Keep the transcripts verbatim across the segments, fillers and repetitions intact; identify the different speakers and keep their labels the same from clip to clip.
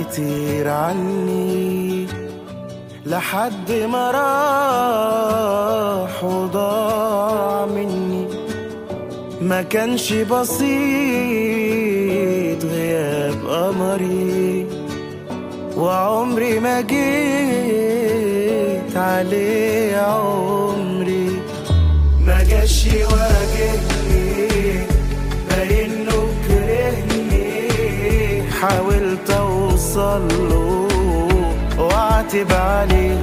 Speaker 1: كتير عني لحد ما راح وضاع مني. ما كانش بسيط غياب قمري، وعمري ما جيت عليه عمري. ما جاش يواجهني باينه كرهني، حاولت اوصله واعتب عليه،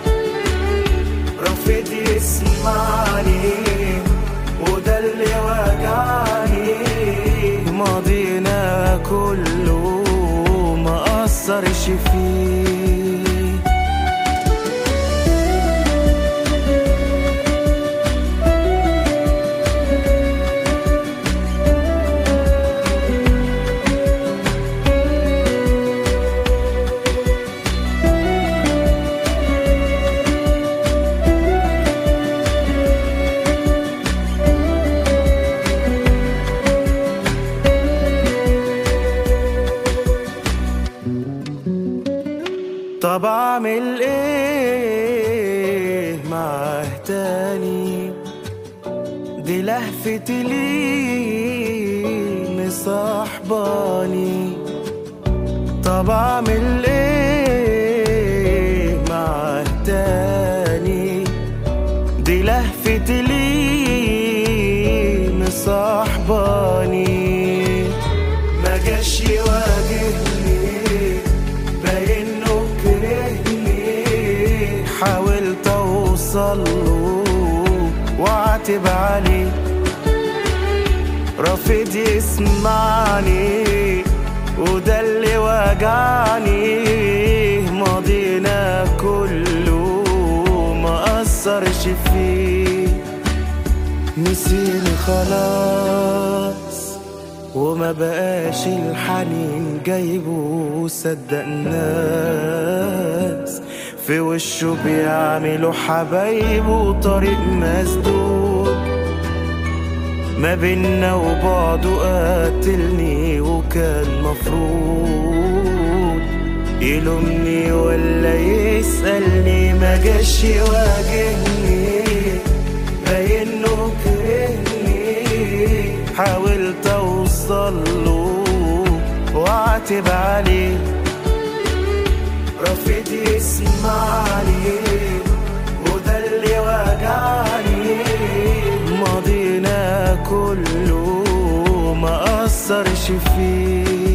Speaker 1: رفض يسمعني وده اللي وجعني. ماضينا كله ما أثرش فيه. طب اعمل ايه معاه تاني؟ دي لهفتي ليه مصاحباني. طب اعمل ايه معاه تاني؟ دي لهفتي ليه مصاحباني. ما جاش يواجهني باينه كرهني، حاولت اوصله واعتب عليه، رافض يسمعني وده اللي وجعني. ماضينا كله ما أثرش فيه. نسيني خلاص وما بقاش الحنين جايبه، صدق الناس في وشه بيعملوا حبايبه. طريق مسدود ما بينا وبعده قاتلني، وكان مفروض يلومني ولا يسألني. ما جاش يواجهني باينه كرهني، حاولت اوصله واعتب عليه، رافض يسمعني وده اللي وجعني. ماضينا كله ما أثرش فيه.